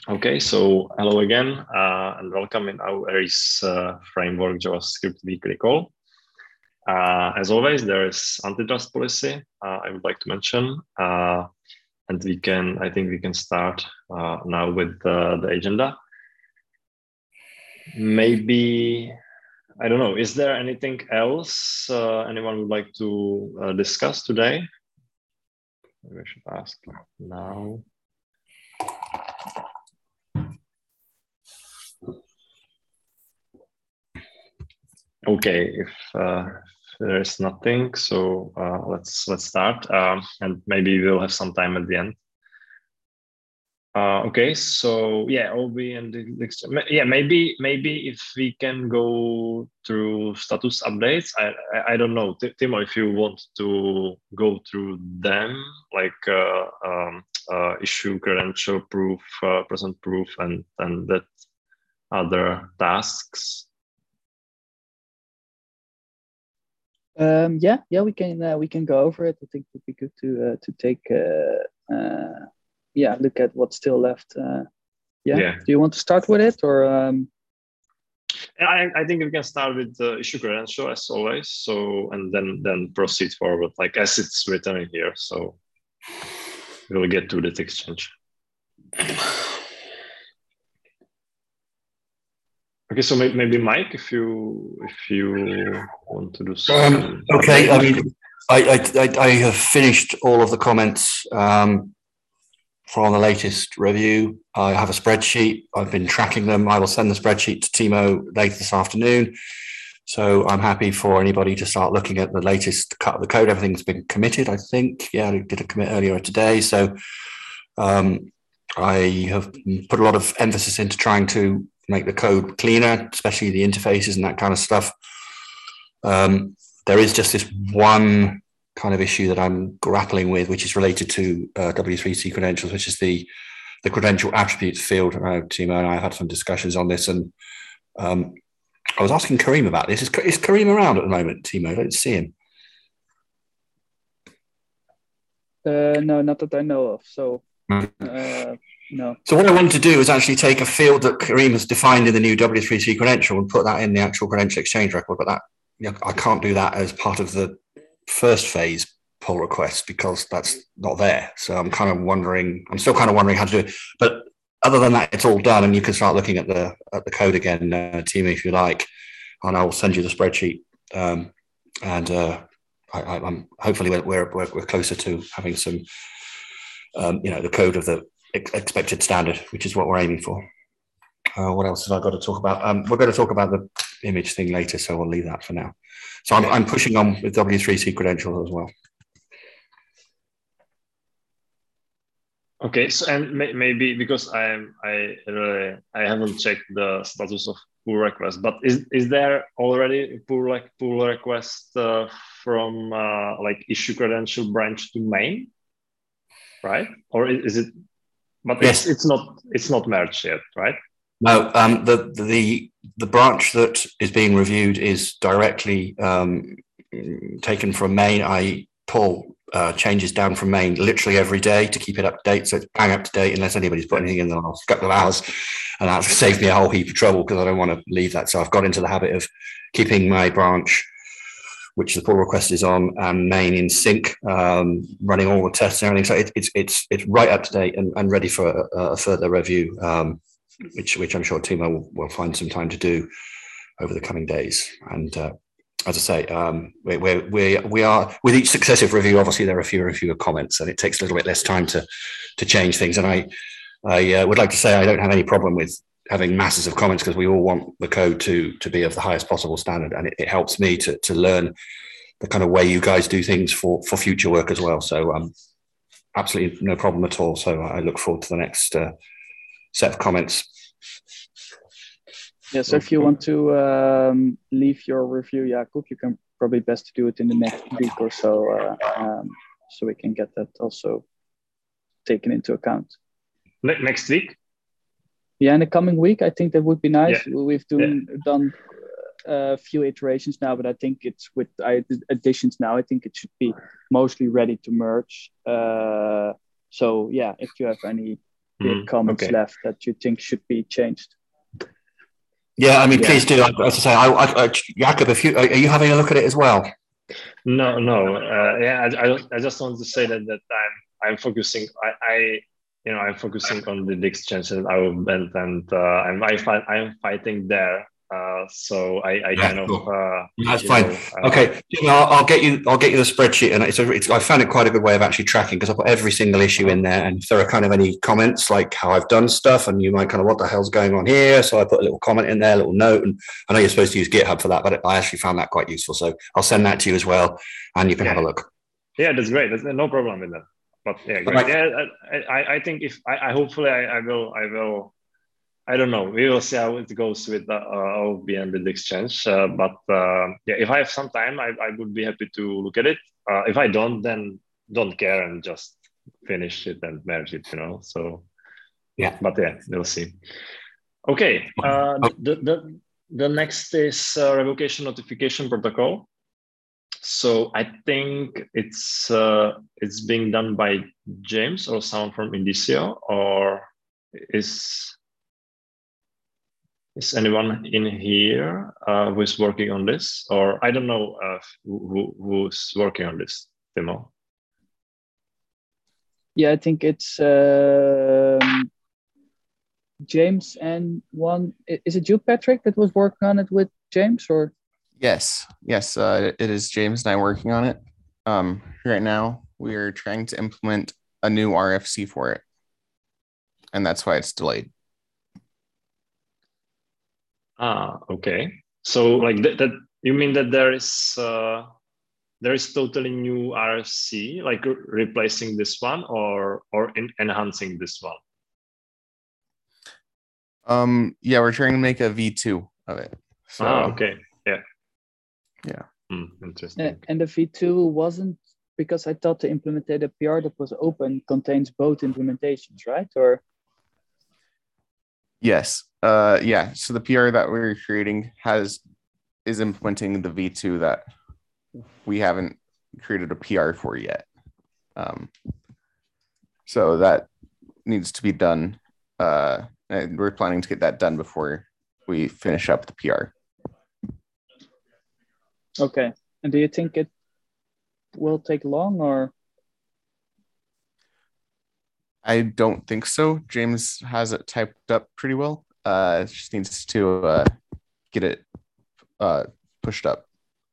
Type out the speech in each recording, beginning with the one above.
Okay, so hello again and welcome in our Aries framework JavaScript weekly call. As always, there is antitrust policy I would like to mention, and I think we can start now with the agenda. Maybe, I don't know, is there anything else anyone would like to discuss today? Maybe I should ask now. Okay, if there is nothing, so let's start, and maybe we'll have some time at the end. Okay, so yeah, OB and yeah, maybe if we can go through status updates. I don't know, Timo, if you want to go through them, like issue credential proof, present proof, and that other tasks. Yeah, we can go over it. I think it would be good to take look at what's still left. Yeah. Do you want to start with it or? I think we can start with the issue credential as always. So and then proceed forward, like as it's written in here. So we'll get to that exchange. Okay, so maybe Mike, if you want to do some. Okay, I mean, I have finished all of the comments from the latest review. I have a spreadsheet. I've been tracking them. I will send the spreadsheet to Timo later this afternoon. So I'm happy for anybody to start looking at the latest cut of the code. Everything's been committed, I think. Yeah, I did a commit earlier today. So I have put a lot of emphasis into trying to make the code cleaner, especially the interfaces and that kind of stuff. There is just this one kind of issue that I'm grappling with, which is related to W3C credentials, which is the credential attributes field. Timo and I have had some discussions on this, and I was asking Kareem about this. Is Kareem around at the moment, Timo? I don't see him. No, not that I know of. So, no. So what I wanted to do is actually take a field that Kareem has defined in the new W3C credential and put that in the actual credential exchange record. But I can't do that as part of the first phase pull request because that's not there. So I'm still kind of wondering how to do it. But other than that, it's all done, and you can start looking at the code again, Timo, if you like, and I'll send you the spreadsheet. I'm hopefully we're closer to having some, the code of the expected standard, which is what we're aiming for. What else have I got to talk about? We're going to talk about the image thing later, so we'll leave that for now. So I'm pushing on with W3C credentials as well. Okay, so and maybe because I haven't checked the status of pull request, but is there already pull request from like issue credential branch to main, right? Or is it? But yes. it's not merged yet, right? No, the branch that is being reviewed is directly taken from main. I pull changes down from main literally every day to keep it up to date, so it's bang up to date unless anybody's put anything in the last couple of hours, and that's saved me a whole heap of trouble because I don't want to leave that. So I've got into the habit of keeping my branch, which the pull request is on, and main in sync, running all the tests and everything. So it's right up to date and ready for a further review. Which I'm sure Timo will find some time to do over the coming days. And as I say, we are with each successive review. Obviously, there are fewer and fewer comments, and it takes a little bit less time to change things. And I would like to say I don't have any problem with having masses of comments because we all want the code to be of the highest possible standard, and it helps me to learn the kind of way you guys do things for future work as well. So absolutely no problem at all. So I look forward to the next set of comments. Yeah, so if you want to leave your review, Jakub, you can probably best do it in the next week or so, so we can get that also taken into account. Next week? Yeah, in the coming week, I think that would be nice. Yeah. We've done a few iterations now, but I think it's with additions now. I think it should be mostly ready to merge. So yeah, if you have any comments left that you think should be changed. Yeah, I mean, please do. As I say, Jakob, are you having a look at it as well? No. I just want to say that I'm focusing. I'm focusing on the exchange and our band, and I'm fighting there. So I kind of that's fine. Okay, I'll get you the spreadsheet, and I found it quite a good way of actually tracking, because I've got every single issue in there, and if there are kind of any comments like how I've done stuff, and you might kind of what the hell's going on here, so I put a little comment in there, a little note, and I know you're supposed to use GitHub for that, but I actually found that quite useful, so I'll send that to you as well, and you can have a look. Yeah, that's great. There's no problem with that. But yeah, great. Right. Yeah, I think if I hopefully I will. I don't know. We will see how it goes with OB and the exchange. But if I have some time, I would be happy to look at it. If I don't, then don't care and just finish it and merge it. So yeah. But yeah, we'll see. Okay. The next is revocation notification protocol. So I think it's being done by James or someone from Indicio, or is anyone in here who is working on this? Or I don't know who's working on this, Timo. Yeah, I think it's James and one. Is it you, Patrick, that was working on it with James, or? Yes. It is James and I working on it. Right now, we are trying to implement a new RFC for it, and that's why it's delayed. Okay. So like that you mean that there is totally new RFC, like replacing this one or enhancing this one? Yeah, we're trying to make a V2 of it. So, okay. Yeah. Interesting. And the V2 wasn't, because I thought the implemented PR that was open contains both implementations, right? Or yes. Yeah. So the PR that we're creating is implementing the V2 that we haven't created a PR for yet. So that needs to be done. And we're planning to get that done before we finish up the PR. Okay. And do you think it will take long, or? I don't think so. James has it typed up pretty well. It just needs to get it pushed up.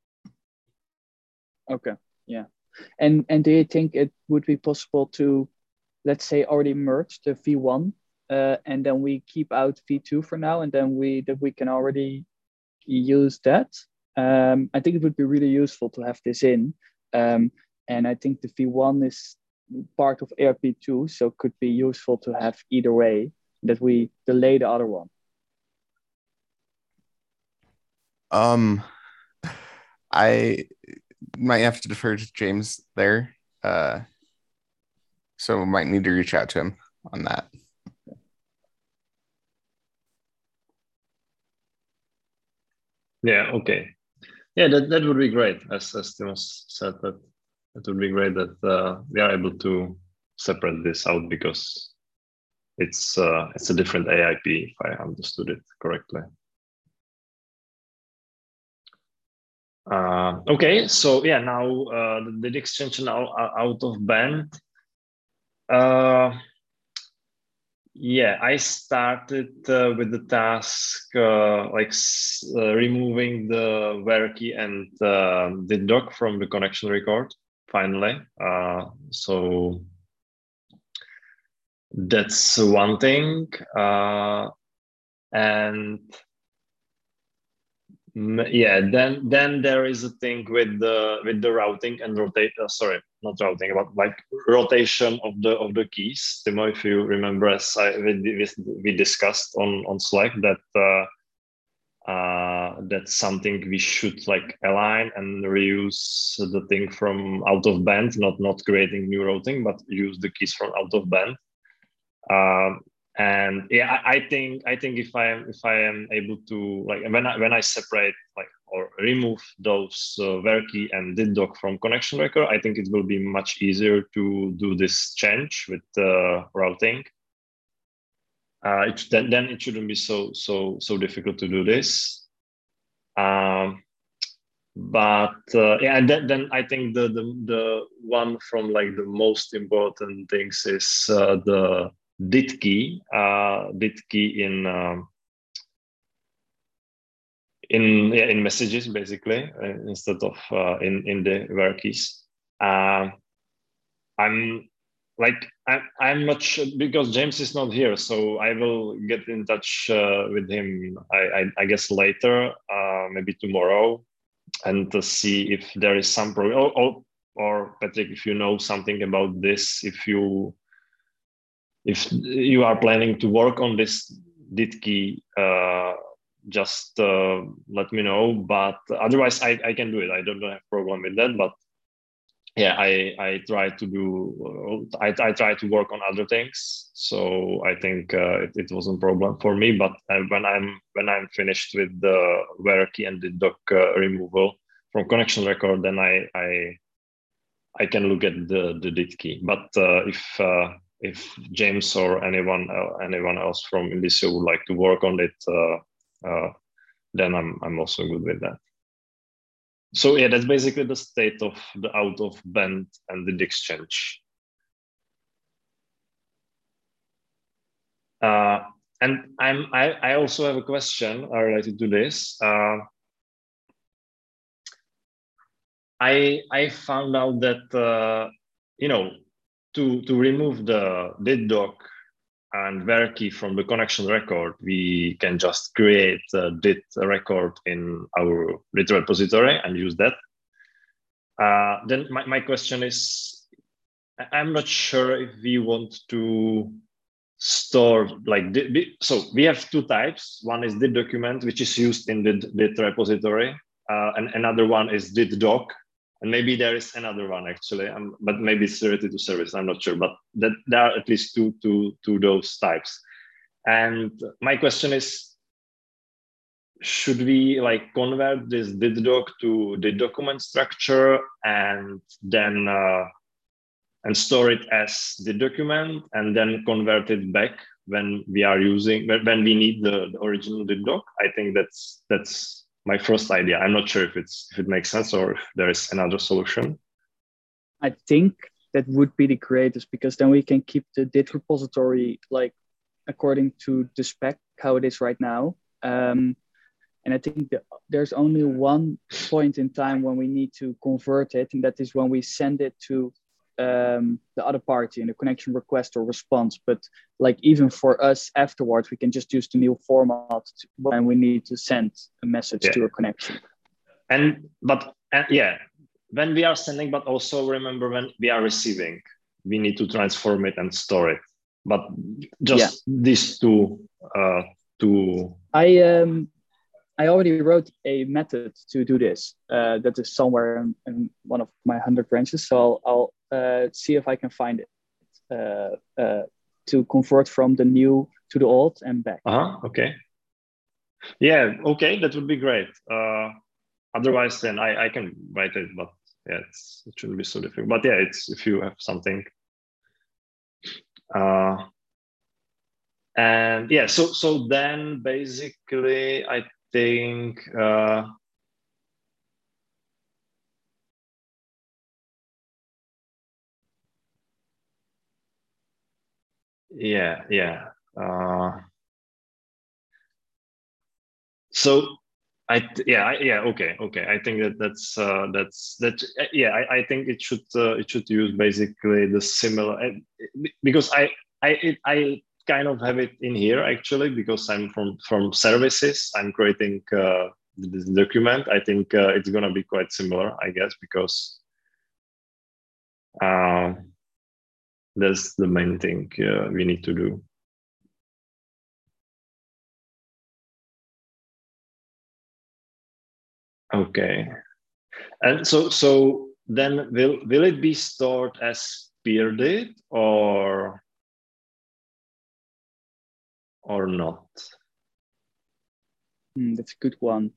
Okay. Yeah. And do you think it would be possible to, let's say, already merge the V1 and then we keep out V2 for now, and then we can already use that? I think it would be really useful to have this in. And I think the V1 is part of ARP2, so it could be useful to have either way, that we delay the other one. I might have to defer to James there. So we might need to reach out to him on that. Yeah, okay. Yeah, that would be great. As Timo said, that it would be great that we are able to separate this out, because it's a different AIP, if I understood it correctly. Okay, so yeah, now the extension out of band. Yeah, I started with the task removing the where key and the doc from the connection record finally. So that's one thing, and yeah, then there is a thing with the routing and rotation of the keys. Timo, if you remember, as we discussed on Slack, that that's something we should like align and reuse the thing from out of band, not creating new routing, but use the keys from out of band. And yeah, I think if I am able to, like, when I separate or remove those where key and did doc from connection record, I think it will be much easier to do this change with routing. then it shouldn't be so difficult to do this. But yeah, and then I think the one from like the most important things is the dit key in messages basically, instead of in the where keys. I'm not sure because James is not here, so I will get in touch with him. I guess later, maybe tomorrow, and to see if there is some problem. Or Patrick, if you know something about this, if you are planning to work on this dit key, just let me know. But otherwise, I can do it. I don't have a problem with that. But yeah, I try to work on other things. So I think it wasn't a problem for me. But when I'm finished with the where key and the doc removal from connection record, then I can look at the dit key. But if James or anyone else from Indicio would like to work on it, then I'm also good with that. So yeah, that's basically the state of the out of band and the exchange. And I also have a question related to this. I found out that to remove the dit doc and where key from the connection record, we can just create a dit record in our dit repository and use that. Then my question is, I'm not sure if we want to store like so we have two types. One is dit document, which is used in the dit repository, and another one is dit doc. And maybe there is another one actually, but maybe it's related to service. I'm not sure, but there are at least two those types. And my question is, should we like convert this dit doc to the document structure and then and store it as the document and then convert it back when we are using when we need the original dit doc? I think that's my first idea. I'm not sure if it makes sense or if there is another solution. I think that would be the greatest, because then we can keep the dit repository like according to the spec how it is right now. And I think there's only one point in time when we need to convert it, and that is when we send it to the other party in the connection request or response. But like even for us afterwards, we can just use the new format when we need to send a message to a connection. But when we are sending, but also remember when we are receiving, we need to transform it and store it. But just these two. I already wrote a method to do this. That is somewhere in one of my 100 branches. So I'll see if I can find it to convert from the new to the old and back. Okay. Yeah. Okay. That would be great. Otherwise, then I can write it, but yeah, it shouldn't be so difficult. But yeah, it's if you have something. And yeah, so then basically I think so okay. I think that's I think it should use basically the similar, because I kind of have it in here actually, because I'm from services. I'm creating this document. I think it's gonna be quite similar, I guess, because that's the main thing we need to do. Okay, and so then will it be stored as peer dit or not? That's a good one.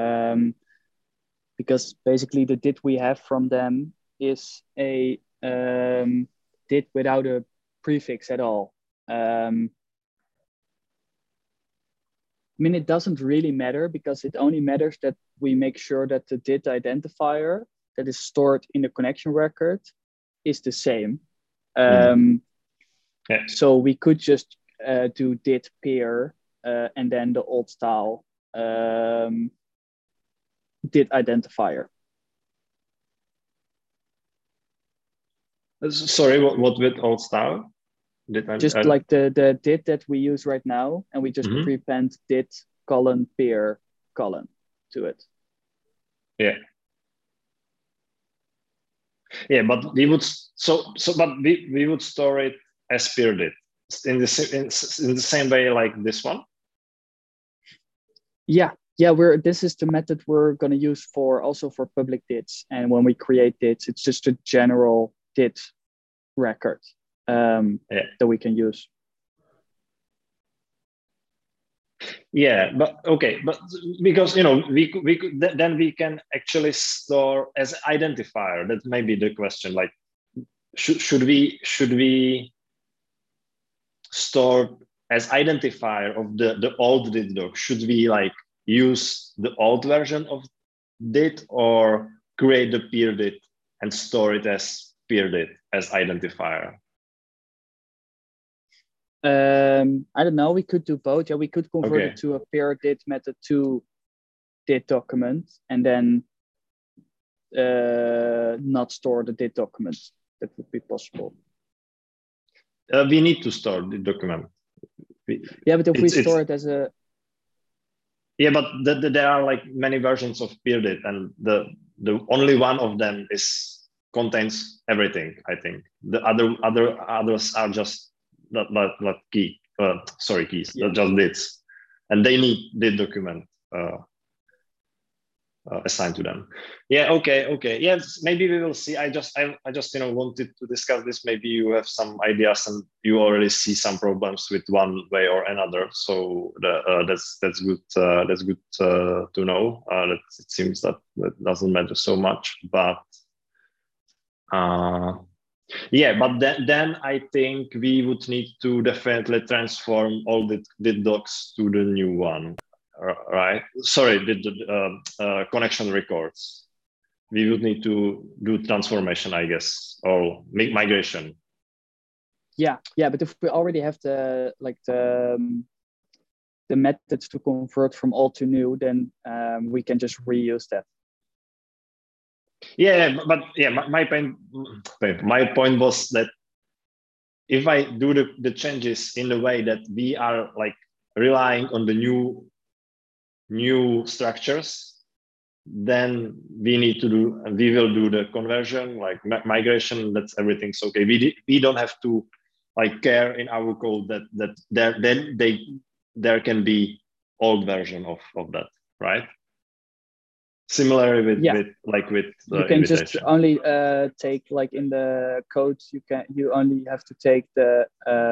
Because basically the dit we have from them is a dit without a prefix at all. mean, it doesn't really matter because it only matters that we make sure that the DIT identifier that is stored in the connection record is the same. So we could just do DIT pair and then the old style DIT identifier. Sorry, what with old style? Just like the DIT that we use right now, and we just prepend DIT colon pair colon to it. Yeah. Yeah, but we would we would store it as peer DIT in the same way like this one. Yeah. This is the method we're going to use for public DITs, and when we create DITs, it's just a general DIT record that we can use. Yeah, but okay, but because we could then we can actually store as identifier. That may be the question. Like, should we store as identifier of the old DIT doc? Should we like use the old version of DIT or create the peer DIT and store it as peer DIT as identifier? I don't know. We could do both. Yeah, we could convert it to a pair DIT method to DIT document and then not store the DIT document. That would be possible. We need to store the document. But if we store it as a... Yeah, but there are like many versions of peer DIT, and the only one of them contains everything. I think the others are just not keys. Just DITs, and they need DIT document assigned to them. Yeah. Okay. Yes. Maybe we will see. I just wanted to discuss this. Maybe you have some ideas and you already see some problems with one way or another. So that's good. That's good to know. That it seems that doesn't matter so much, but. But then I think we would need to definitely transform all the docs to the new one, right? Sorry, the connection records. We would need to do transformation, I guess, or make migration. Yeah, but if we already have the methods to convert from old to new, then we can just reuse that. My point was that if I do the changes in the way that we are like relying on the new structures, then we will do the conversion, like migration. That's everything's okay. We don't have to like care in our code that there can be old version of that, right? Similarly with you can just only take like in the code you only have to take the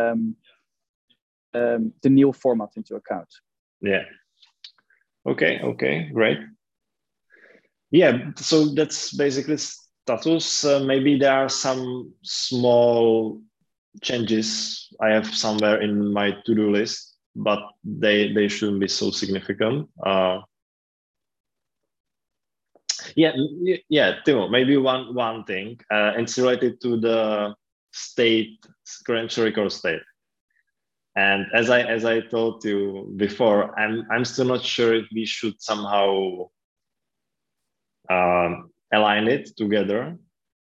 new format into account. Yeah. Okay, great. Yeah, so that's basically status. Maybe there are some small changes I have somewhere in my to-do list, but they shouldn't be so significant. Timo, maybe one thing. It's related to the current record state. And as I told you before, I'm still not sure if we should somehow align it together.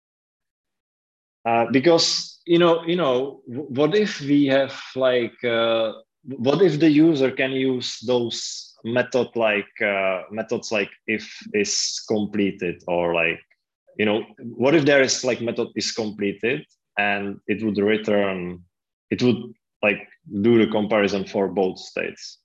Because what if we have like what if the user can use those methods like if is completed, or like what if there is like method is completed and it would like do the comparison for both states?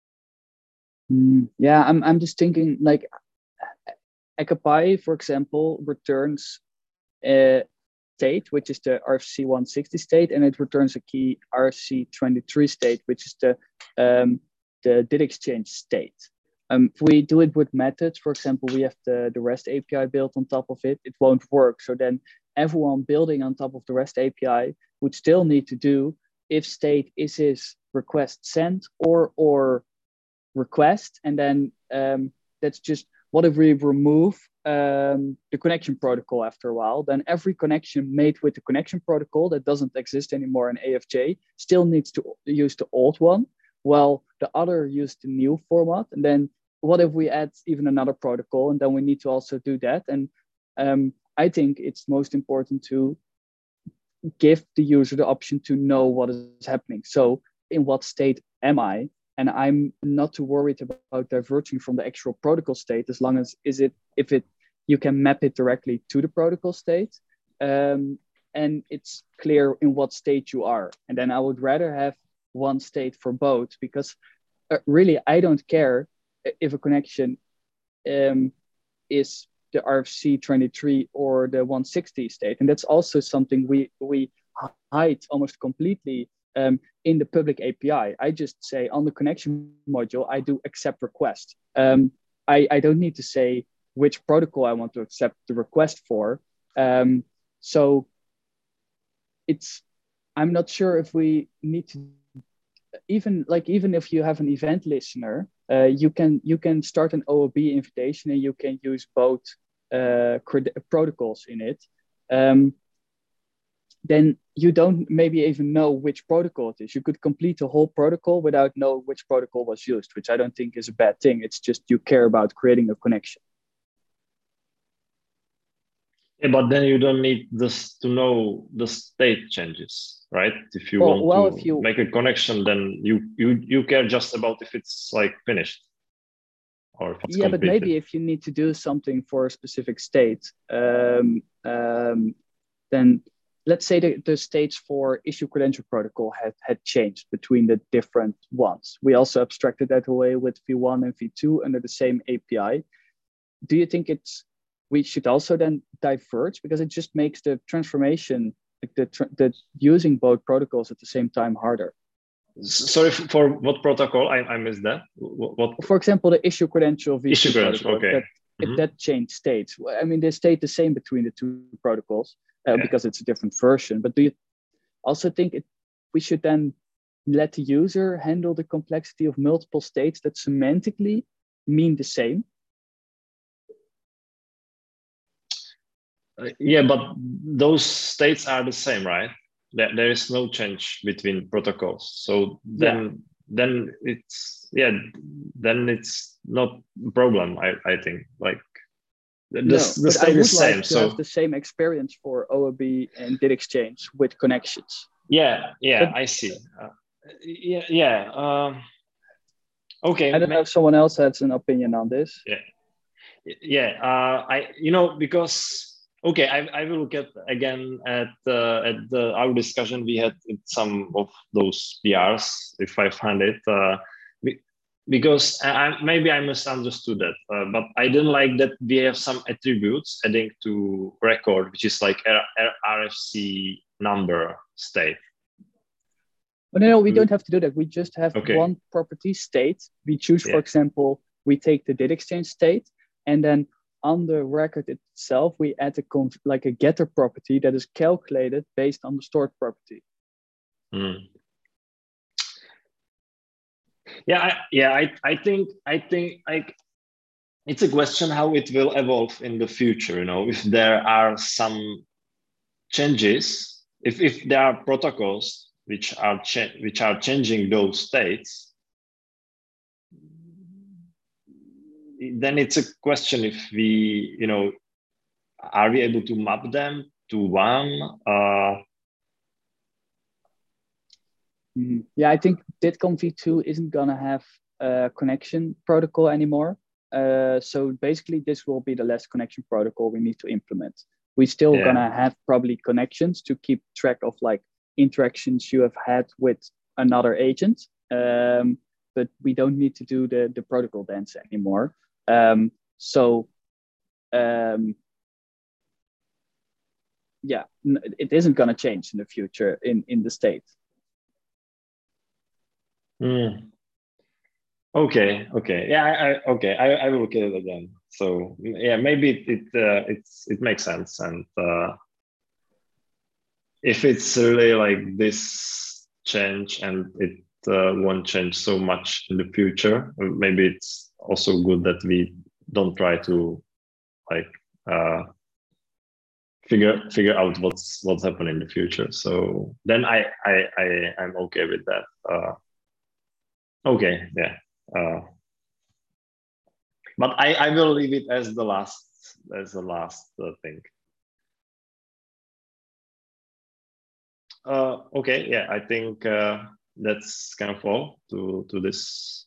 I'm just thinking like Ekapai, for example, returns a state, which is the RFC160 state, and it returns a key RFC23 state, which is the DIT exchange state. If we do it with methods, for example, we have the REST API built on top of it, it won't work. So then everyone building on top of the REST API would still need to do if state is his request sent or request, and then that's just, what if we remove the connection protocol after a while? Then every connection made with the connection protocol that doesn't exist anymore in AFJ still needs to use the old one, while the other use the new format. And then what if we add even another protocol, and then we need to also do that? And I think it's most important to give the user the option to know what is happening. So in what state am I? And I'm not too worried about diverging from the actual protocol state, as long as you can map it directly to the protocol state, and it's clear in what state you are. And then I would rather have one state for both, because really I don't care if a connection is the RFC 23 or the 160 state. And that's also something we hide almost completely in the public API. I just say on the connection module, I do accept request. I don't need to say which protocol I want to accept the request for. So I'm not sure if we need to, even if you have an event listener, you can start an OOB invitation and you can use both protocols in it. Then you don't maybe even know which protocol it is. You could complete the whole protocol without knowing which protocol was used, which I don't think is a bad thing. It's just you care about creating a connection. Yeah, but then you don't need this to know the state changes, right? If you want to make a connection, then you care just about if it's like finished. Or if it's completed. But maybe if you need to do something for a specific state, then let's say the states for issue credential protocol had changed between the different ones. We also abstracted that away with V1 and V2 under the same API. Do you think we should also then diverge, because it just makes the transformation, like the using both protocols at the same time, harder? Sorry, for what protocol? I missed that. What? For example, the issue credential V2 issue credential, protocol, okay. If that changed states, I mean, they stayed the same between the two protocols because it's a different version. But do you also think we should then let the user handle the complexity of multiple states that semantically mean the same? Yeah, but those states are the same, right? There is no change between protocols. So then it's not a problem. I think like the state is same. Like to have the same experience for OOB and did exchange with connections. I see. Okay. I don't know if someone else has an opinion on this. Because. Okay, I will look at our discussion we had with some of those PRs if I find it, because maybe I misunderstood that, but I didn't like that we have some attributes adding to record, which is like RFC number state. But no, we don't have to do that. We just have one property state. We choose, for example, we take the did exchange state, and then on the record itself, we add a getter property that is calculated based on the stored property. I think it's a question how it will evolve in the future. If there are some changes, if there are protocols which are changing those states, then it's a question if we, are we able to map them to one? I think DITCOM v2 isn't going to have a connection protocol anymore. So basically, this will be the last connection protocol we need to implement. We're still going to have probably connections to keep track of like interactions you have had with another agent. But we don't need to do the protocol dance anymore. It isn't going to change in the future in the state. Okay. I will look at it again. So maybe it makes sense, and if it's really like this change and it won't change so much in the future. Maybe it's also good that we don't try to like figure out what's happening in the future. So then I'm okay with that. Okay, yeah. But I will leave it as the last thing. Okay, yeah, I think that's kind of all to this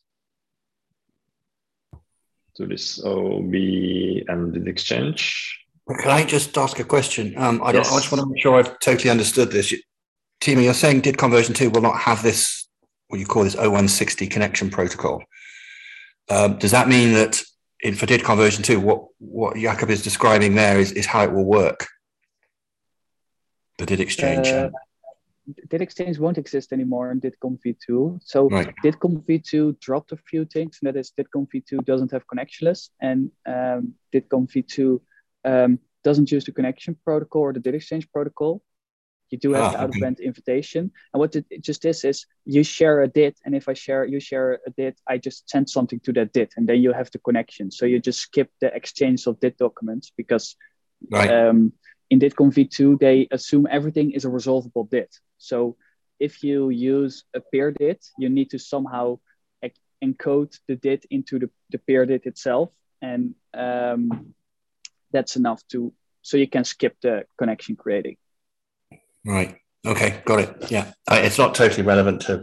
OB and the exchange. Can I just ask a question? I Yes. just want to make sure I've totally understood this. Timo, you're saying DID conversion 2 will not have this, what you call this 0160 connection protocol. Does that mean that for DID conversion 2, what Jakub is describing there is how it will work? The DID exchange. DID exchange won't exist anymore in DIDConv v2. So right. DIDConv v2 dropped a few things, and that is DIDConv v2 doesn't have connectionless, and DIDConv v2 doesn't use the connection protocol or the DID exchange protocol. You do have the out-of-band invitation. And what it just is you share a DID, and if you share a DID, I just send something to that DID, and then you have the connection. So you just skip the exchange of DID documents because in DIDConv v2, they assume everything is a resolvable DID. So if you use a peer DID, you need to somehow encode the DID into the peer DID itself. And that's enough so you can skip the connection creating. Right. Okay. Got it. Yeah. It's not totally relevant to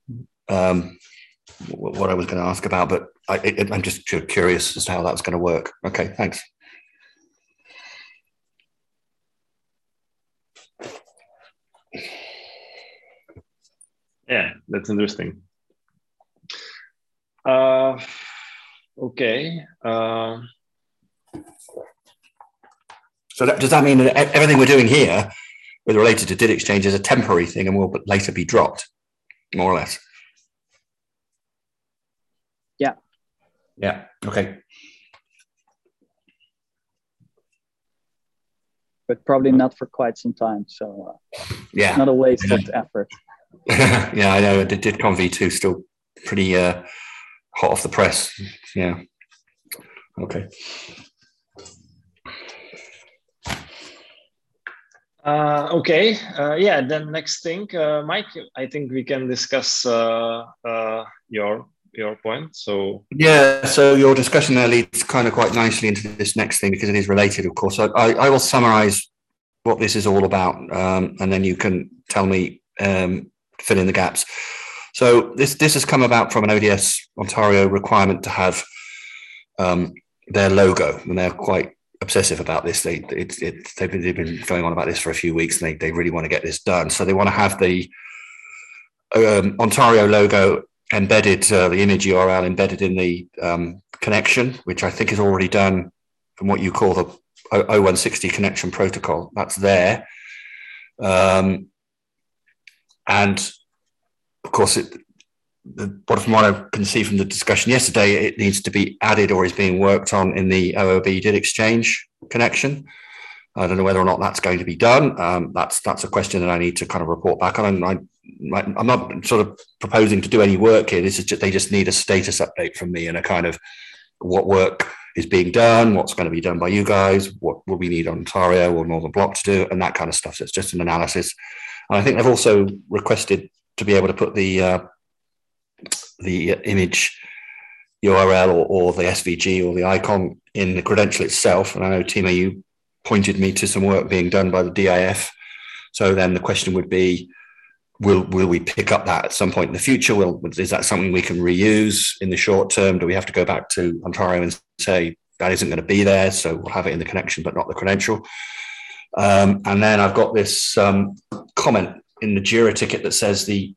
what I was going to ask about, but I'm just curious as to how that's going to work. Okay. Thanks. Yeah, that's interesting. Okay. So does that mean that everything we're doing here with related to DID exchange is a temporary thing and will later be dropped, more or less? Yeah. Yeah. Okay. But probably not for quite some time. So yeah, it's not a wasted effort. Yeah, I know. DIDConv v2 still pretty hot off the press. Yeah. Okay. Okay. Yeah. Then next thing, Mike. I think we can discuss your point. So yeah. So your discussion there leads kind of quite nicely into this next thing because it is related, of course. I will summarize what this is all about, and then you can tell me, fill in the gaps. So this has come about from an ODS Ontario requirement to have their logo, and they're quite obsessive about this. They've been going on about this for a few weeks, and they really want to get this done. So they want to have the Ontario logo embedded, the image URL embedded in the connection, which I think is already done from what you call the 0160 connection protocol. That's there. And of course, from what I can see from the discussion yesterday, it needs to be added or is being worked on in the OOB DID exchange connection. I don't know whether or not that's going to be done. That's a question that I need to kind of report back on. I'm not sort of proposing to do any work here. This is just, they just need a status update from me and a kind of what work is being done, what's going to be done by you guys, what will we need Ontario or Northern Bloc to do, and that kind of stuff. So it's just an analysis. And I think they've also requested to be able to put the image URL or the SVG or the icon in the credential itself. And I know, Timo, you pointed me to some work being done by the DIF. So then the question would be, will we pick up that at some point in the future? Is that something we can reuse in the short term? Do we have to go back to Ontario and say that isn't going to be there, so we'll have it in the connection but not the credential? And then I've got this comment in the Jira ticket that says the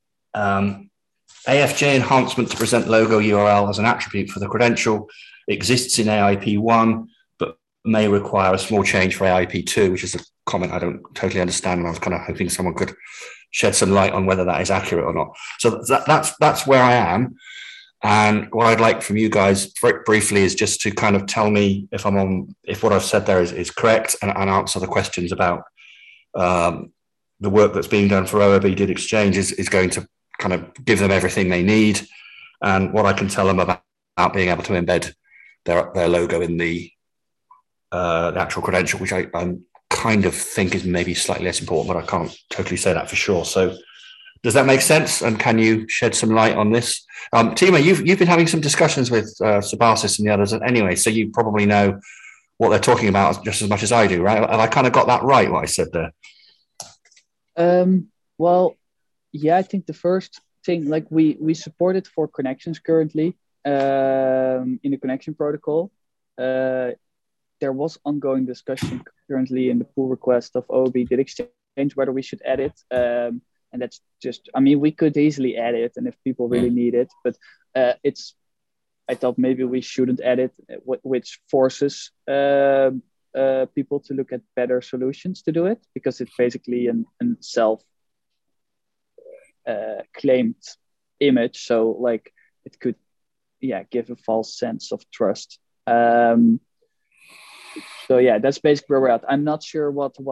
AFJ enhancement to present logo URL as an attribute for the credential exists in AIP1, but may require a small change for AIP2, which is a comment I don't totally understand, and I was kind of hoping someone could shed some light on whether that is accurate or not. So that's where I am. And what I'd like from you guys very briefly is just to kind of tell me if what I've said there is correct, and answer the questions about the work that's being done for OOB DID exchange is going to kind of give them everything they need, and what I can tell them about being able to embed their logo in the actual credential, which I kind of think is maybe slightly less important, but I can't totally say that for sure. So does that make sense? And can you shed some light on this? Timo, you've been having some discussions with Sabasis and the others anyway, so you probably know what they're talking about just as much as I do, right? Have I kind of got that right, what I said there? Well, yeah, I think the first thing, like we support it for connections currently in the connection protocol. There was ongoing discussion currently in the pull request of OOB did exchange whether we should add it. And that's just, I mean, we could easily add it, and if people really need it, but I thought maybe we shouldn't add it, which forces people to look at better solutions to do it, because it's basically a self claimed image. So like it could, give a false sense of trust. So yeah, that's basically where we're at. I'm not sure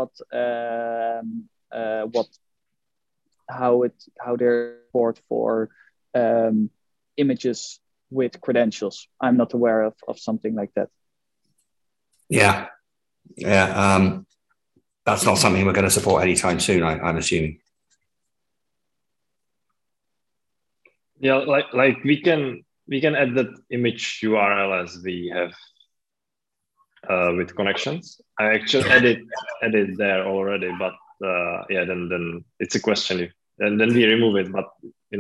how they're support for images with credentials. I'm not aware of something like that. Yeah. That's not something we're going to support anytime soon, I'm assuming. Yeah, like we can add that image URL as we have with connections. I actually edit there already, but then it's a question and then we remove it. But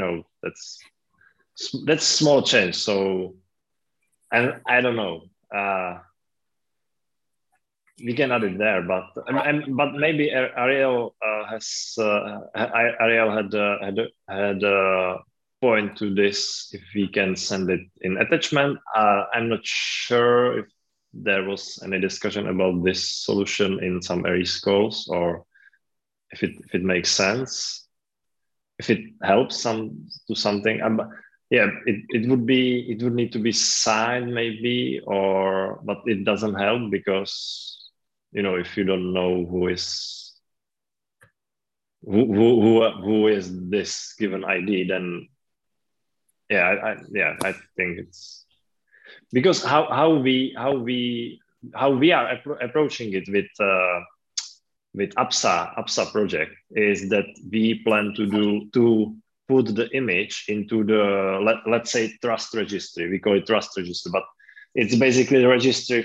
that's small change. So, and I don't know. We can add it there, but maybe Ariel had a point to this. If we can send it in attachment, I'm not sure if there was any discussion about this solution in some ARIES calls, or if it makes sense, if it helps to something. It would need to be signed maybe, but it doesn't help because if you don't know who is this given ID, then I think it's because how we are approaching it with APSA project is that we plan to put the image into the let's say trust registry. We call it trust registry, but it's basically the registry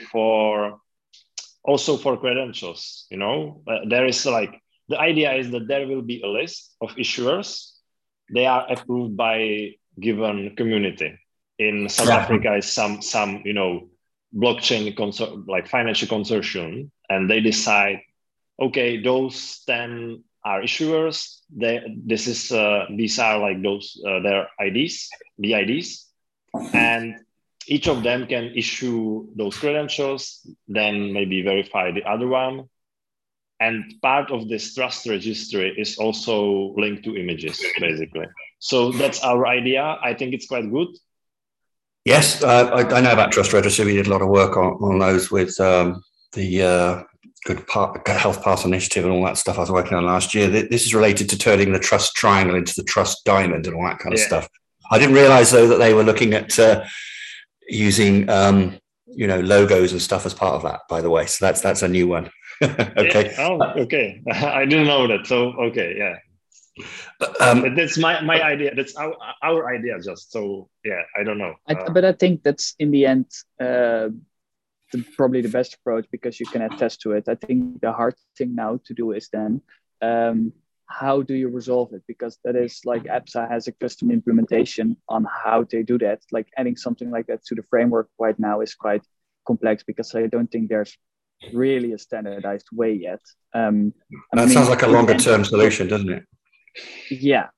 also for credentials. There is the idea is that there will be a list of issuers. They are approved by given community. In South Africa is some blockchain like financial consortium, and they decide, okay, those 10 are issuers. These are like those their IDs, the IDs, and each of them can issue those credentials, then maybe verify the other one. And part of this trust registry is also linked to images, basically. So that's our idea. I think it's quite good. Yes, I know about Trust Registry. We did a lot of work on those with the Good Health Path Initiative and all that stuff I was working on last year. This is related to turning the Trust Triangle into the Trust Diamond and all that kind of stuff. I didn't realize, though, that they were looking at using logos and stuff as part of that, by the way. So that's a new one. Okay. Yeah. Oh, okay. I didn't know that. So, okay. Yeah. But that's my idea. That's our idea. Just so, I don't know. But I think that's in the end probably the best approach, because you can attest to it. I think the hard thing now to do is then how do you resolve it? Because that is like APSA has a custom implementation on how they do that. Like adding something like that to the framework right now is quite complex, because I don't think there's really a standardized way yet. That sounds like a longer term solution, doesn't it? Yeah.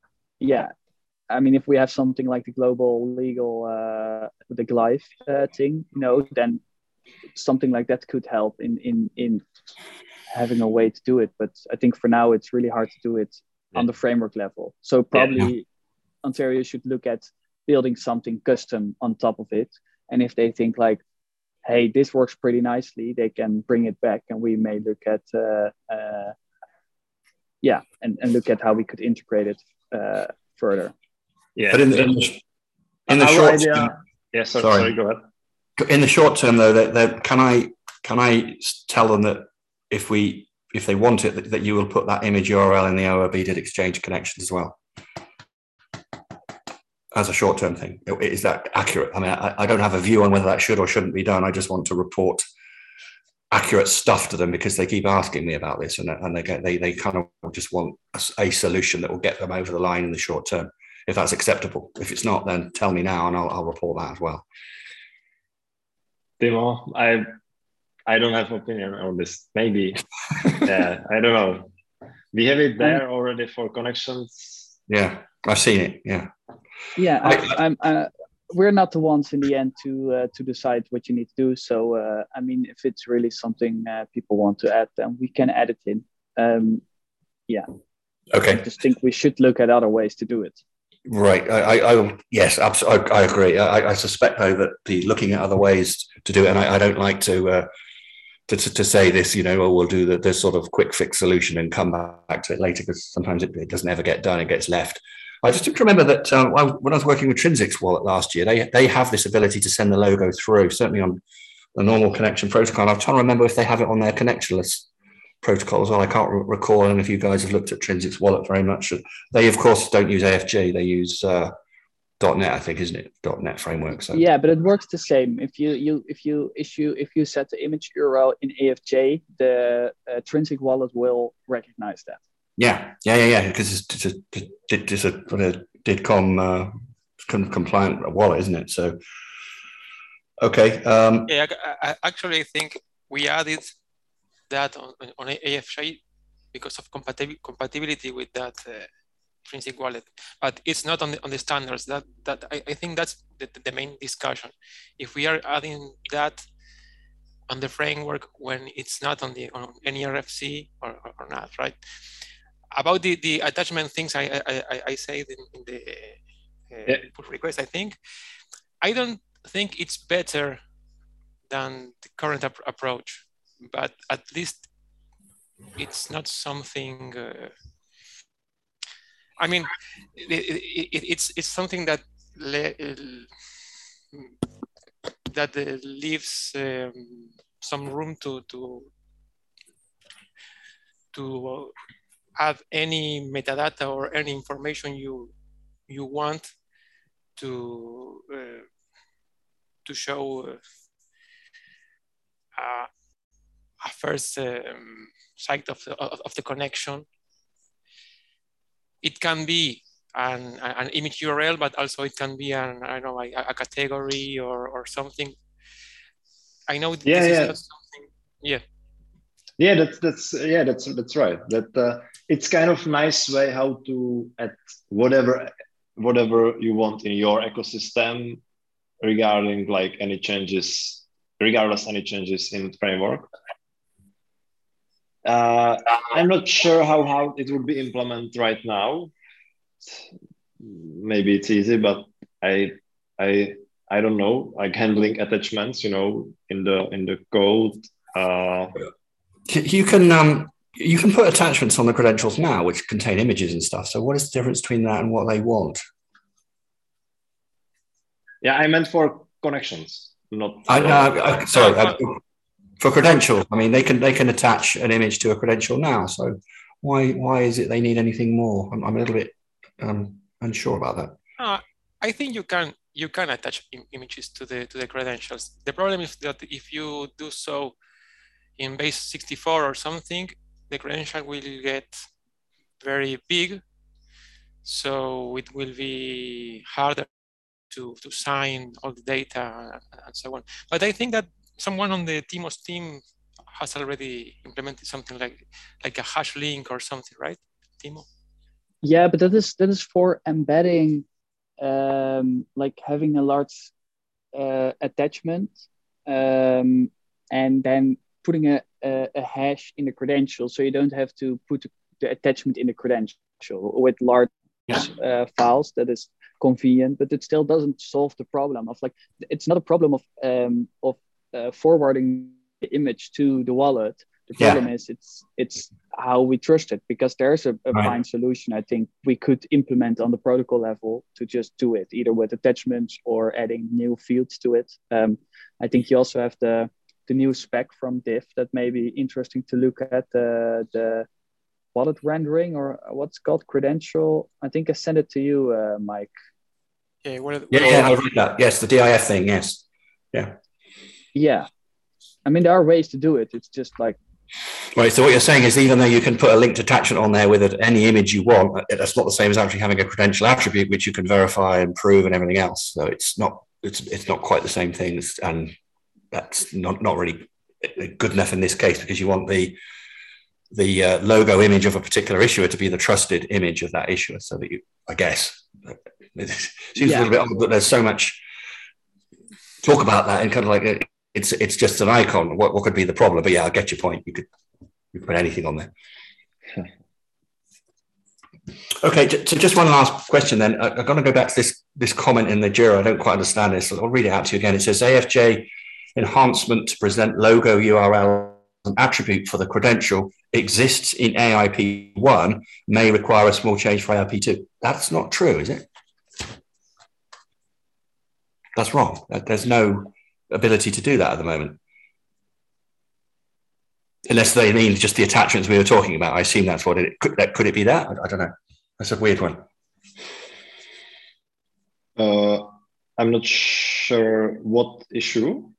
I mean, if we have something like the global legal, the GLIFE thing, then something like that could help in having a way to do it. But I think for now, it's really hard to do it on the framework level. So probably Ontario should look at building something custom on top of it. And if they think like, hey, this works pretty nicely, they can bring it back, and we may look at and look at how we could integrate it further. Yeah. But in the Our short idea. term, Yeah. Sorry. Go ahead. in the short term though, that can I tell them that if they want it, that you will put that image URL in the OOB exchange connection as well, as a short term thing? Is that accurate? I mean, I don't have a view on whether that should or shouldn't be done. I just want to report accurate stuff to them because they keep asking me about this, and they kind of just want a solution that will get them over the line in the short term. If that's acceptable. If it's not, then tell me now and I'll report that as well. Timo, I don't have opinion on this. Maybe. Yeah, I don't know. We have it there already for connections. Yeah, I've seen it. Yeah. Yeah, we're not the ones in the end to decide what you need to do. So I mean, if it's really something people want to add, then we can add it in. Yeah. Okay. I just think we should look at other ways to do it. Right. Yes, absolutely. I agree. I suspect though that the looking at other ways to do it, and I don't like to say this, we'll do the sort of quick fix solution and come back to it later, because sometimes it doesn't ever get done. It gets left. I just remember that when I was working with Trinsics Wallet last year, they have this ability to send the logo through, certainly on the normal connection protocol. I'm trying to remember if they have it on their connectionless protocol as well. I can't recall. And if you guys have looked at Trinsics Wallet very much, they of course don't use AFG. They use .NET, I think, isn't it? .NET framework. So yeah, but it works the same. If you set the image URL in AFJ, the Trinsic Wallet will recognize that. Yeah. Because it's a DIDCOM compliant wallet, isn't it? So okay. Yeah, I actually think we added that on AFJ because of compatibility with that Trinsic Wallet, but it's not on the standards. That I think that's the main discussion. If we are adding that on the framework when it's not on any RFC or not, right? About the attachment things, I said in the pull request. I think I don't think it's better than the current approach, but at least it's not something. I mean, it's something that leaves some room to have any metadata or any information you want to show a first site of the connection. It can be an image URL, but also it can be a category or something. I know this is not something. Yeah. Yeah, that's right. That it's kind of nice way how to add whatever you want in your ecosystem regarding like any changes, regardless any changes in framework. I'm not sure how it would be implemented right now. Maybe it's easy, but I don't know. Like handling attachments, in the code. You can put attachments on the credentials now, which contain images and stuff. So what is the difference between that and what they want? Yeah, I meant for connections, not. Sorry. For credentials, I mean, they can attach an image to a credential now. So why is it they need anything more? I'm a little bit unsure about that. I think you can attach images to the credentials. The problem is that if you do so in base 64 or something, the credential will get very big, so it will be harder to sign all the data and so on. But I think that someone on the Timo's team has already implemented something like a hash link or something, right, Timo? Yeah, but that is for embedding, like having a large attachment, and then putting a hash in the credential, so you don't have to put the attachment in the credential with large files. That is convenient, but it still doesn't solve the problem of it's not a problem of forwarding the image to the wallet. The problem is it's how we trust it, because there's a Right. fine solution I think we could implement on the protocol level to just do it, either with attachments or adding new fields to it. I think you also have the new spec from Diff that may be interesting to look at, the wallet rendering, or what's called credential. I think I sent it to you, Mike. Yeah, I read that. Yes, the DIF thing. Yes. Yeah. I mean, there are ways to do it. It's just like, Right. So what you're saying is, even though you can put a linked attachment on there with any image you want, that's not the same as actually having a credential attribute which you can verify and prove and everything else. So it's not quite the same thing, and that's not really good enough in this case, because you want the logo image of a particular issuer to be the trusted image of that issuer, so that I guess it seems a little bit odd, but there's so much talk about that, and kind of like it's just an icon. What could be the problem? But yeah, I get your point. You could put anything on there. Okay, so just one last question then. I'm going to go back to this comment in the Jira. I don't quite understand this. So I'll read it out to you again. It says AFJ enhancement to present logo URL an attribute for the credential exists in AIP1 may require a small change for AIP2. That's not true, is it? That's wrong. There's no ability to do that at the moment. Unless they mean just the attachments we were talking about. I assume that's what it could. Could it be that? I don't know. That's a weird one. I'm not sure what issue.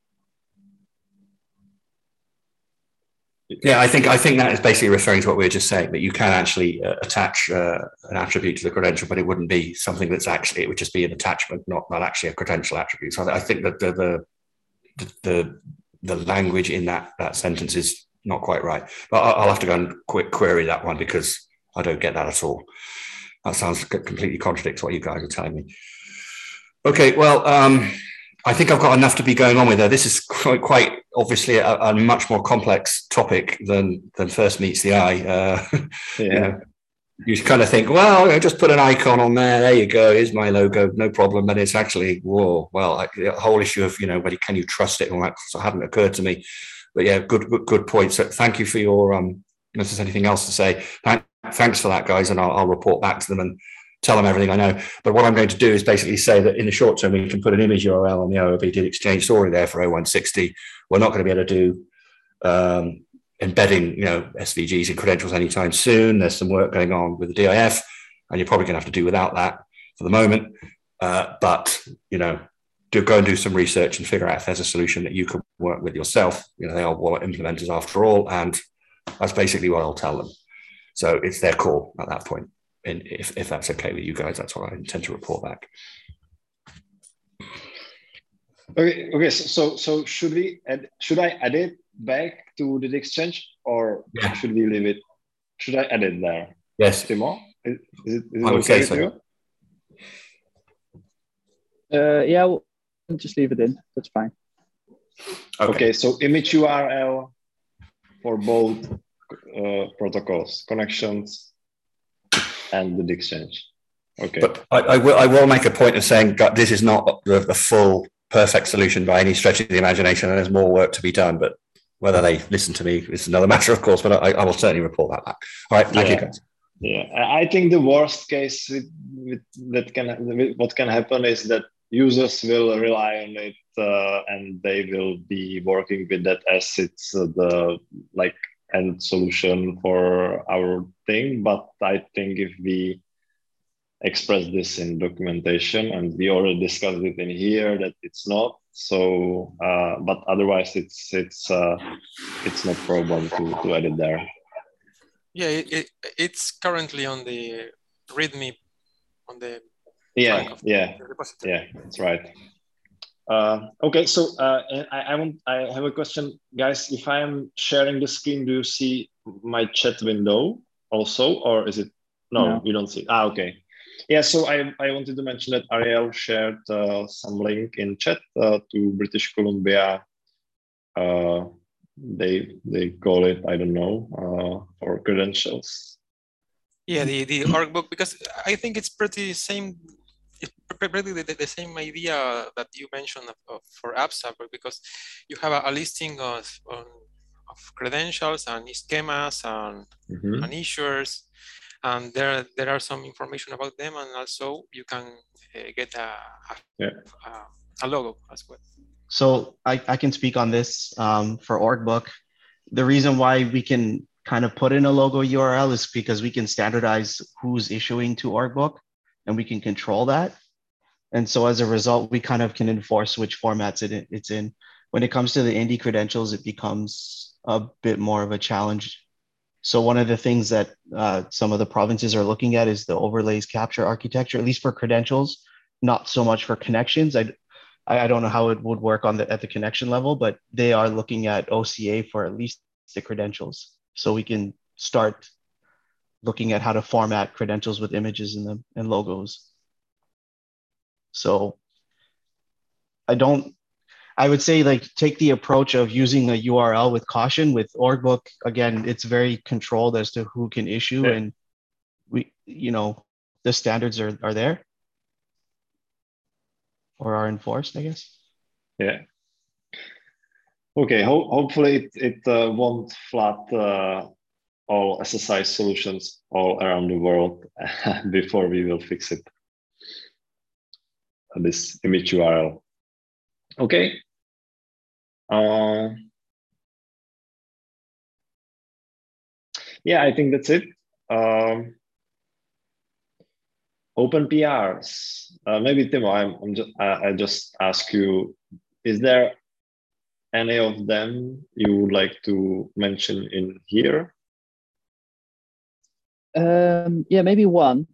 Yeah, I think that is basically referring to what we were just saying, that you can actually attach an attribute to the credential, but it wouldn't be something that's actually, it would just be an attachment, not actually a credential attribute. So I think that the language in that sentence is not quite right. But I'll have to go and quick query that one, because I don't get that at all. That sounds completely contradicts what you guys are telling me. Okay, well, I think I've got enough to be going on with there. This is quite obviously a much more complex topic than first meets the eye. You know, you kind of think, well, I just put an icon on there. There you go. Here's my logo. No problem. But it's actually, whoa, well, the whole issue of, whether can you trust it and all that hadn't occurred to me. But yeah, good point. So thank you for your, if there's anything else to say, thanks for that, guys. And I'll report back to them and tell them everything I know. But what I'm going to do is basically say that in the short term, we can put an image URL on the OOB did exchange story there for 0160. We're not going to be able to do embedding, SVGs and credentials anytime soon. There's some work going on with the DIF, and you're probably going to have to do without that for the moment. But go and do some research and figure out if there's a solution that you can work with yourself. They are wallet implementers after all, and that's basically what I'll tell them. So it's their call at that point. And if that's okay with you guys, that's what I intend to report back. Okay. So should I add it back to the exchange, or should we leave it? Should I add it there? Yes. Timo, is it I would okay say with so. Yeah, we'll just leave it in. That's fine. Okay. So image URL for both protocols, connections, and the exchange. Okay. But I will make a point of saying that this is not the full perfect solution by any stretch of the imagination, and there's more work to be done. But whether they listen to me is another matter, of course. But I will certainly report that back. All right, thank you, guys. Yeah, I think the worst case what can happen is that users will rely on it, and they will be working with that as it's the end solution for our thing. But I think if we express this in documentation, and we already discussed it in here that it's not so, but otherwise it's no problem to add it there. Yeah, it's currently on the README on the yeah, that's right. Okay, so I have a question, guys. If I am sharing the screen, do you see my chat window also, or is it no? You don't see. Okay. Yeah, so I wanted to mention that Ariel shared some link in chat to British Columbia. They call it, I don't know, for credentials. Yeah, the workbook, because I think it's pretty same. It's pretty the same idea that you mentioned for AppSap, because you have a listing on of credentials and schemas Mhm. and issuers. And there are some information about them, and also you can get Yeah. a logo as well. So I can speak on this for Orgbook. The reason why we can kind of put in a logo URL is because we can standardize who's issuing to Orgbook, and we can control that. And so as a result, we kind of can enforce which formats it's in. When it comes to the Indy credentials, it becomes a bit more of a challenge. So one of the things that some of the provinces are looking at is the overlays capture architecture, at least for credentials, not so much for connections. I don't know how it would work at the connection level, but they are looking at OCA for at least the credentials. So we can start looking at how to format credentials with images in them and logos. So I would say like take the approach of using a URL with caution. With Orgbook, again, it's very controlled as to who can issue, Yeah. and the standards are there or are enforced, I guess. Yeah. Okay. Hopefully it won't flood all SSI solutions all around the world before we will fix it. This image URL. Okay. Yeah, I think that's it. Open PRs. Maybe Timo, I just ask you: is there any of them you would like to mention in here? Yeah, maybe one.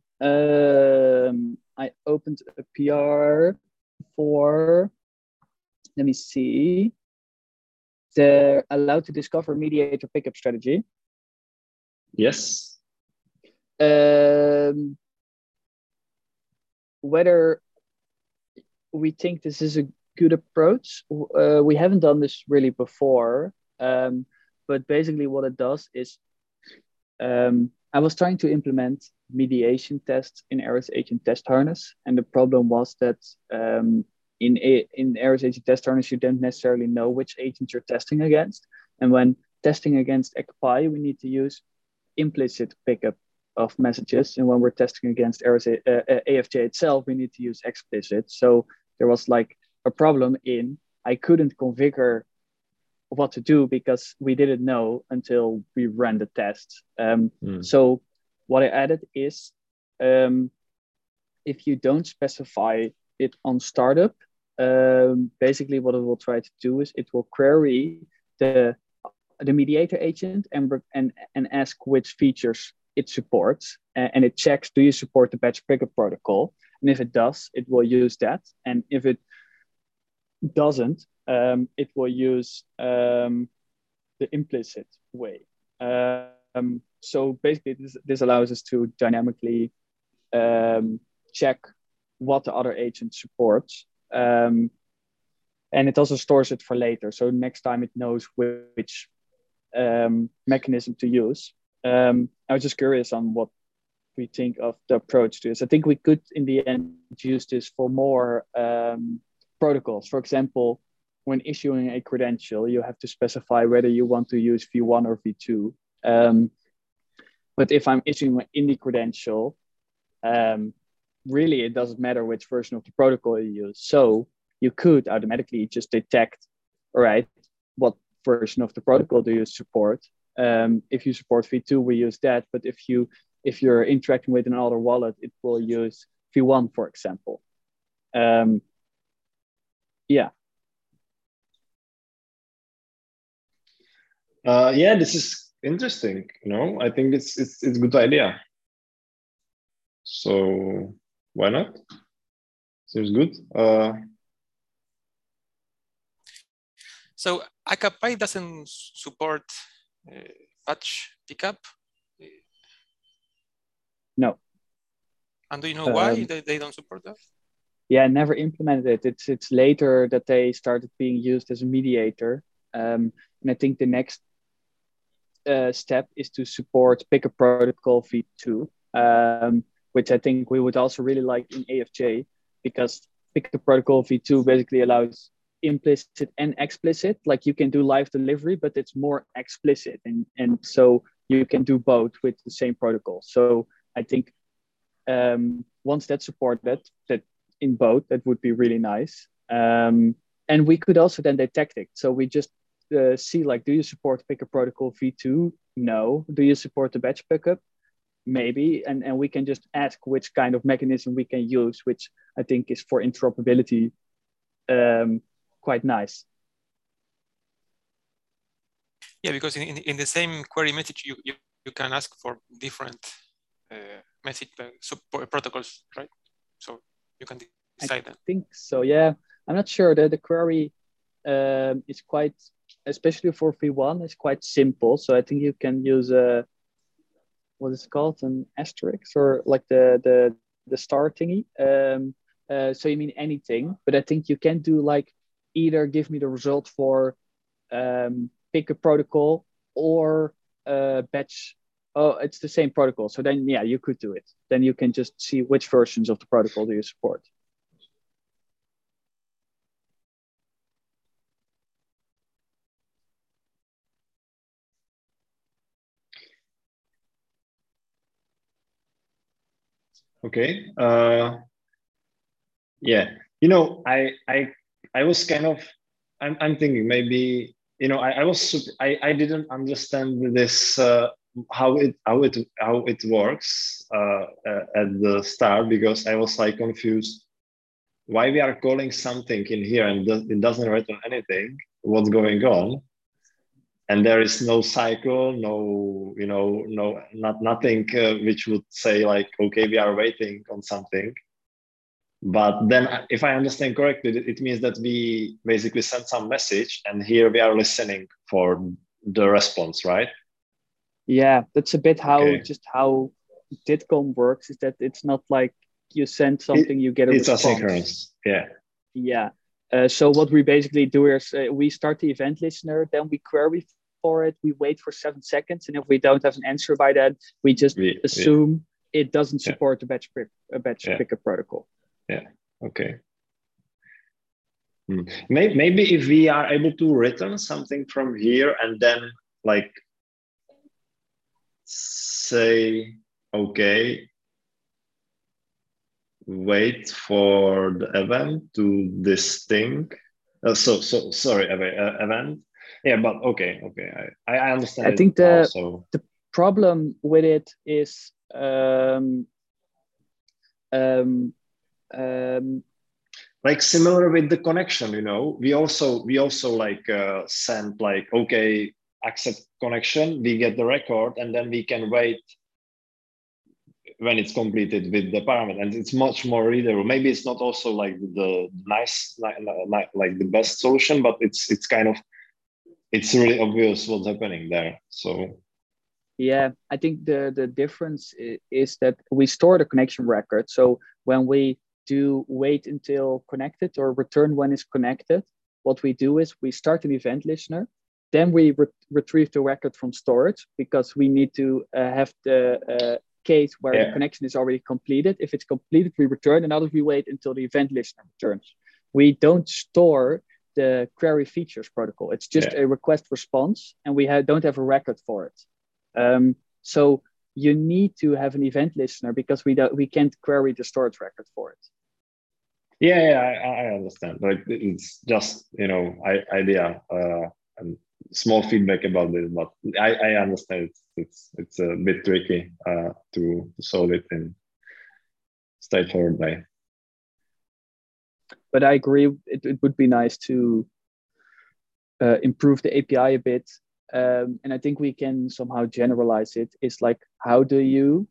I opened a PR for, let me see, the allowed to discover mediator pickup strategy. Yes. Whether we think this is a good approach, we haven't done this really before, but basically what it does is, I was trying to implement mediation tests in Aries Agent Test Harness, and the problem was that in Aries Agent Test Harness, you don't necessarily know which agent you're testing against. And when testing against ECPI, we need to use implicit pickup of messages. And when we're testing against Aries AFJ itself, we need to use explicit. So there was like a problem in, I couldn't configure what to do because we didn't know until we ran the test. So what I added is, if you don't specify it on startup, basically what it will try to do is it will query the mediator agent and ask which features it supports, and it checks, do you support the batch pickup protocol? And if it does, it will use that. And if it doesn't, it will use the implicit way. So basically, this allows us to dynamically check what the other agent supports. And it also stores it for later. So next time it knows which mechanism to use. I was just curious on what we think of the approach to this. I think we could, in the end, use this for more protocols. For example, when issuing a credential, you have to specify whether you want to use V1 or V2. But if I'm issuing an Indy credential, really it doesn't matter which version of the protocol you use. So you could automatically just detect, all right, what version of the protocol do you support? If you support V2, we use that. But if you're interacting with another wallet, it will use V1, for example. Yeah. Yeah, this is interesting. I think it's a good idea. So why not? Seems good. So ACAPI doesn't support batch pickup. No. And do you know why they don't support that? Yeah, never implemented it. It's later that they started being used as a mediator. And I think the next step is to support pickup protocol V2, which I think we would also really like in AFJ, because pickup protocol V2 basically allows implicit and explicit. Like you can do live delivery, but it's more explicit, and so you can do both with the same protocol. So I think once that's supported, that in both, that would be really nice. And we could also then detect it. So we just see, like, do you support Picker Protocol v2? No. Do you support the batch pickup? Maybe. And we can just ask which kind of mechanism we can use, which I think is for interoperability quite nice. Yeah, because in the same query message, you can ask for different message protocols, right? So you can decide that. I think so, yeah. I'm not sure that the query is quite, especially for v1, is quite simple. So I think you can use what is it called, an asterisk, or like the star thingy. So you mean anything, but I think you can do like either give me the result for pick a protocol or batch. Oh, it's the same protocol. So then, yeah, you could do it. Then you can just see which versions of the protocol do you support. Okay. Yeah. I was kind of, I'm thinking maybe, I didn't understand this, how it works at the start, because I was like confused why we are calling something in here and it doesn't return anything, what's going on. And there is no cycle, nothing which would say like, okay, we are waiting on something. But then if I understand correctly, it means that we basically send some message and here we are listening for the response, right? Yeah, that's a bit how DITCOM works, is that it's not like you send something, you get a response. It's asynchronous, yeah. Yeah. So what we basically do is we start the event listener, then we query for it, we wait for 7 seconds, and if we don't have an answer by then, we just assume it doesn't support the batch pickup protocol. Yeah, okay. Maybe if we are able to return something from here and then like say, okay, wait for the event to this thing. Sorry, event. Yeah, but okay. I understand. I think the problem with it is like similar with the connection, we also like send like, okay, accept connection, we get the record, and then we can wait when it's completed with the parameter, and it's much more readable. Maybe it's not also like the nice, like the best solution, but it's kind of, it's really obvious what's happening there. So yeah, I think the difference is that we store the connection record. So when we do wait until connected or return when it's connected, what we do is we start an event listener, then we retrieve the record from storage, because we need to have the case where the connection is already completed. If it's completed, we return, and others we wait until the event listener returns. We don't store the query features protocol. It's just a request response, and we don't have a record for it. So you need to have an event listener, because we can't query the storage record for it. I understand. Like it's just idea and small feedback about this, but I understand it's a bit tricky to solve it in straightforward way. But I agree, it would be nice to improve the API a bit. And I think we can somehow generalize it. It's like, how do you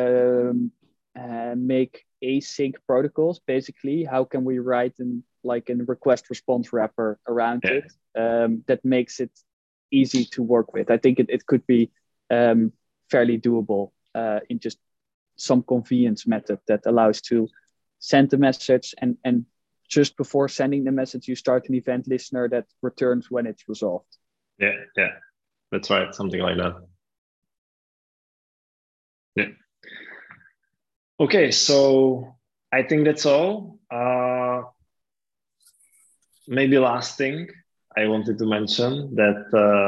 make async protocols? Basically, how can we write a request response wrapper around it that makes it easy to work with? I think it could be fairly doable in just some convenience method that allows to send the message, and just before sending the message, you start an event listener that returns when it's resolved. Yeah, that's right, something like that. Yeah. Okay, so I think that's all. maybe last thing I wanted to mention that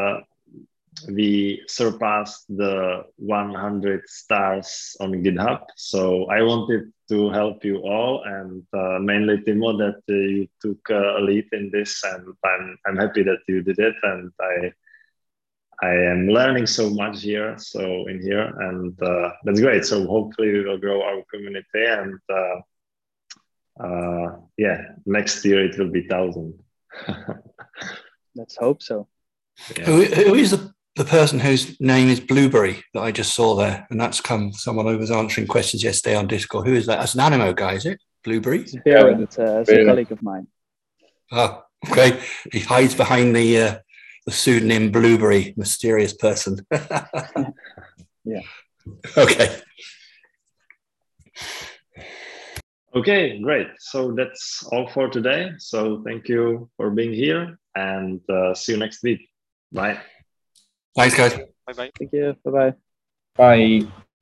we surpassed the 100 stars on GitHub. So I wanted to help you all, and mainly Timo, that you took a lead in this, and I'm happy that you did it, and I am learning so much here. So in here, and that's great. So hopefully we will grow our community, and yeah, next year it will be 1,000. Let's hope so. Yeah. Who is the person whose name is Blueberry that I just saw there? And that's someone who was answering questions yesterday on Discord. Who is that? That's an Animo guy, is it? Blueberry? It's Berend, it's a colleague of mine. Oh, okay. He hides behind the pseudonym Blueberry, mysterious person. Yeah. Okay. Okay, great. So that's all for today. So thank you for being here, and see you next week. Bye. Thanks, guys. Bye bye. Thank you. Bye-bye. Bye.